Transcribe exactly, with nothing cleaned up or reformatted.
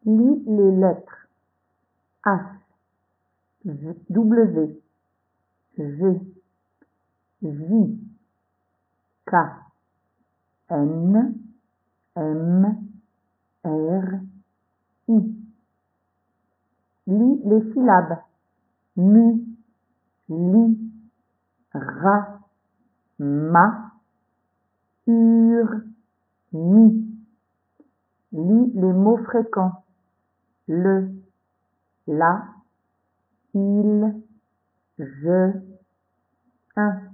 Lis les lettres H, W, G, J, K, N, M, R, I. Lis les syllabes mu, li, ra, ma, ur, mi. Lis les mots fréquents le, la, il, je, un.